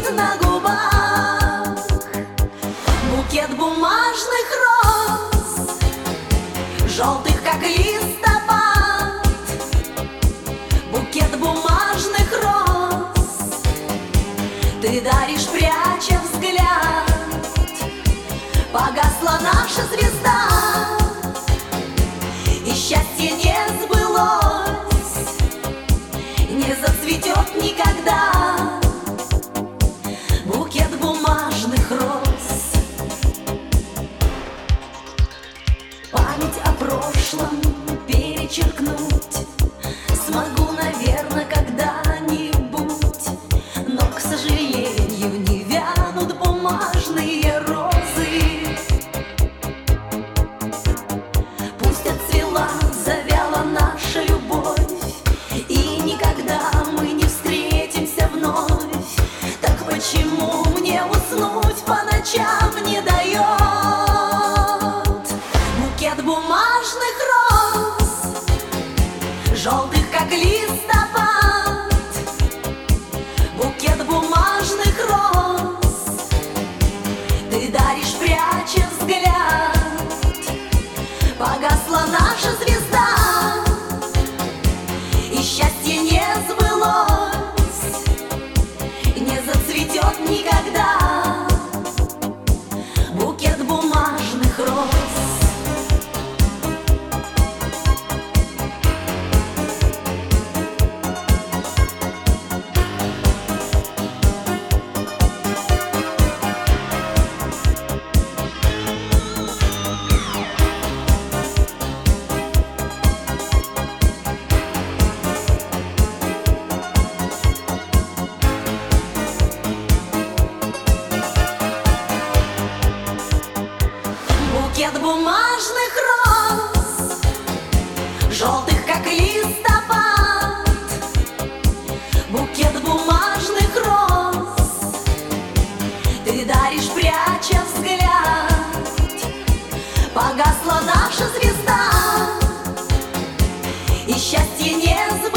лежит на губах. Букет бумажных роз, желтых, как листопад. Букет бумажных роз ты даришь, пряча взгляд. Погасла наша звезда, и счастье не сбылось, не зацветет никогда. Букет бумажных роз. Память о прошлом перечеркнуть смогу, наверное, когда-нибудь, но, к сожалению, не вянут бумажные розы. Пусть отцвела, завяла наша любовь, и никогда мы не встретимся вновь. Так почему мне уснуть по ночам не дает букет бумажных роз, желтых, как листопад. Букет бумажных роз ты даришь, пряча взгляд. Погасла наша звезда, и счастье не сбылось, не зацветет никогда. Букет бумажных роз. Букет бумажных роз, желтых, как листопад. Букет бумажных роз ты даришь, пряча взгляд. Погасла наша звезда, и счастье не сбылось,